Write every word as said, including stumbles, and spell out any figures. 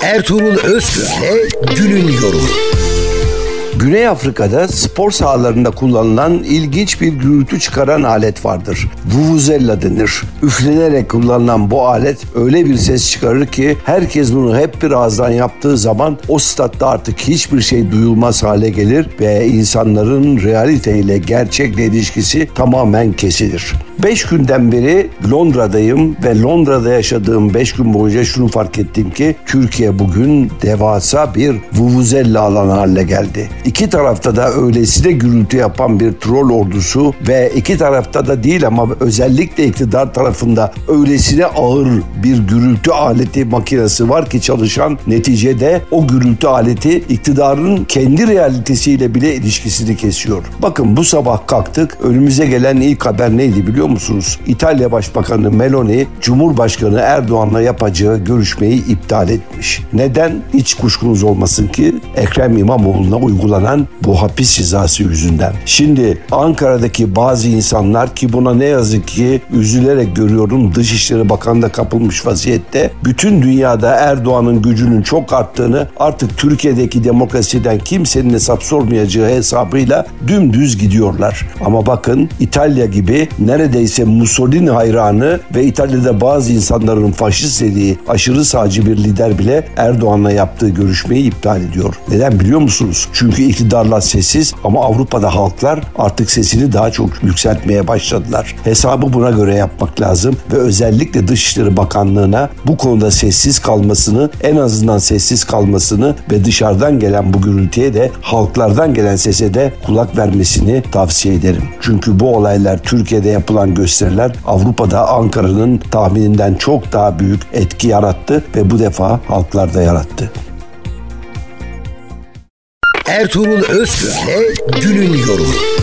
Ertuğrul Özkök Günün Yorumu. Güney Afrika'da spor sahalarında kullanılan ilginç bir gürültü çıkaran alet vardır. Vuvuzela denir. Üflenerek kullanılan bu alet öyle bir ses çıkarır ki herkes bunu hep bir ağızdan yaptığı zaman o statta artık hiçbir şey duyulmaz hale gelir ve insanların realiteyle, gerçekle ilişkisi tamamen kesilir. Beş günden beri Londra'dayım ve Londra'da yaşadığım beş gün boyunca şunu fark ettim ki Türkiye bugün devasa bir vuvuzela alanı haline geldi. İki tarafta da öylesine gürültü yapan bir troll ordusu ve iki tarafta da değil ama özellikle iktidar tarafında öylesine ağır bir gürültü aleti makinesi var ki çalışan, neticede o gürültü aleti iktidarın kendi realitesiyle bile ilişkisini kesiyor. Bakın bu sabah kalktık, önümüze gelen ilk haber neydi biliyor musunuz? İtalya Başbakanı Meloni, Cumhurbaşkanı Erdoğan'la yapacağı görüşmeyi iptal etmiş. Neden? Hiç kuşkunuz olmasın ki Ekrem İmamoğlu'na uygulanan bu hapis cezası yüzünden. Şimdi Ankara'daki bazı insanlar, ki buna ne yazık ki üzülerek görüyorum, Dışişleri Bakanı da kapılmış vaziyette, bütün dünyada Erdoğan'ın gücünün çok arttığını, artık Türkiye'deki demokrasiden kimsenin hesap sormayacağı hesabıyla dümdüz gidiyorlar. Ama bakın İtalya gibi neredeyse Mussolini hayranı ve İtalya'da bazı insanların faşist dediği aşırı sağcı bir lider bile Erdoğan'la yaptığı görüşmeyi iptal ediyor. Neden biliyor musunuz? Çünkü iktidarlar sessiz ama Avrupa'da halklar artık sesini daha çok yükseltmeye başladılar. Hesabı buna göre yapmak lazım ve özellikle Dışişleri Bakanlığı'na bu konuda sessiz kalmasını, en azından sessiz kalmasını ve dışarıdan gelen bu gürültüye de halklardan gelen sese de kulak vermesini tavsiye ederim. Çünkü bu olaylar, Türkiye'de yapılan gösteriler Avrupa'da Ankara'nın tahmininden çok daha büyük etki yarattı ve bu defa halklarda yarattı. Ertuğrul Özkök Günün Yorumu.